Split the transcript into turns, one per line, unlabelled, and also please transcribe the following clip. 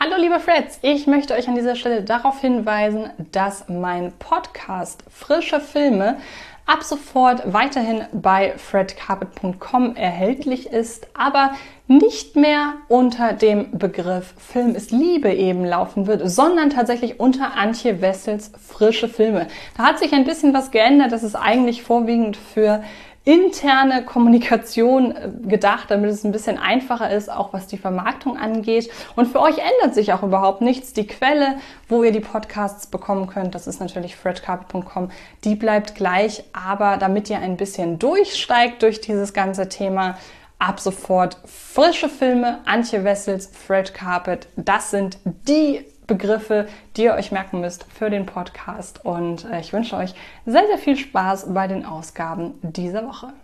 Hallo liebe Freds, ich möchte euch an dieser Stelle darauf hinweisen, dass mein Podcast Frische Filme ab sofort weiterhin bei fredcarpet.com erhältlich ist, aber nicht mehr unter dem Begriff Film ist Liebe eben laufen wird, sondern tatsächlich unter Antje Wessels Frische Filme. Da hat sich ein bisschen was geändert, das ist eigentlich vorwiegend für interne Kommunikation gedacht, damit es ein bisschen einfacher ist, auch was die Vermarktung angeht. Und für euch ändert sich auch überhaupt nichts. Die Quelle, wo ihr die Podcasts bekommen könnt, das ist natürlich fredcarpet.com, die bleibt gleich. Aber damit ihr ein bisschen durchsteigt durch dieses ganze Thema, ab sofort Frische Filme, Antje Wessels, Fred Carpet, das sind die Begriffe, die ihr euch merken müsst für den Podcast. Und ich wünsche euch sehr, sehr viel Spaß bei den Ausgaben dieser Woche.